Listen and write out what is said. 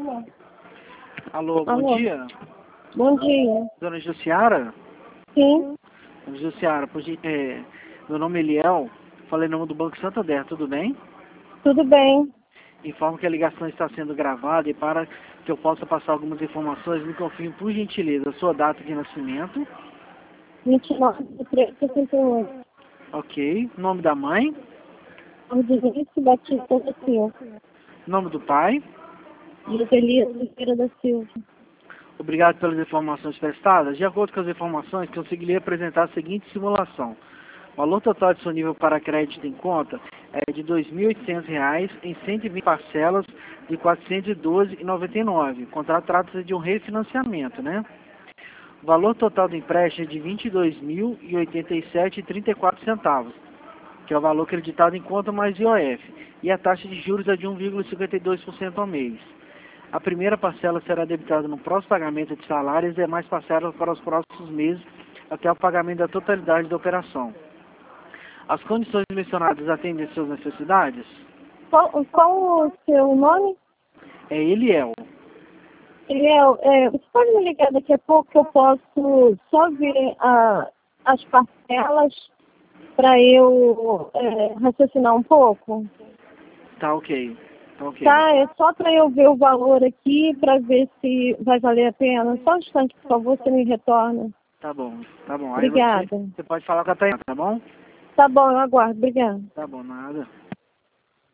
Alô, bom Alô. dia. Bom dia. Dona Jussiara? Sim, Dona Jussiara, meu nome é Eliel, falei em nome do Banco Santander, tudo bem? tudo bem. Informo que a ligação está sendo gravada e para que eu possa passar algumas informações, me confirme, por gentileza, a sua data de nascimento. 29 de 3 de 68. Ok. Nome da mãe. Ordenice Batista da Silva. Nome do pai. Juscelino Oliveira da Silva. Obrigado pelas informações prestadas. De acordo com as informações, conseguiria apresentar a seguinte simulação. O valor total disponível para crédito em conta é de R$ 2.800 em 120 parcelas de R$ 412,99. O contrato trata-se de um refinanciamento, né? O valor total do empréstimo é de R$ 22.087,34, que é o valor acreditado em conta mais IOF. E a taxa de juros é de 1,52% ao mês. A primeira parcela será debitada no próximo pagamento de salários e demais parcelas para os próximos meses, até o pagamento da totalidade da operação. As condições mencionadas atendem às suas necessidades? Qual o seu nome? É Eliel. Eliel, você pode me ligar daqui a pouco que eu posso só ver as parcelas para eu raciocinar um pouco? Tá ok. Tá ok. Tá, é só para eu ver o valor aqui para ver se vai valer a pena. Só um instante, por favor, você me retorna. Tá bom, tá bom. Aí Obrigada. você pode falar com a Tayana, tá bom? Tá bom, eu aguardo. Obrigada. Tá bom, nada.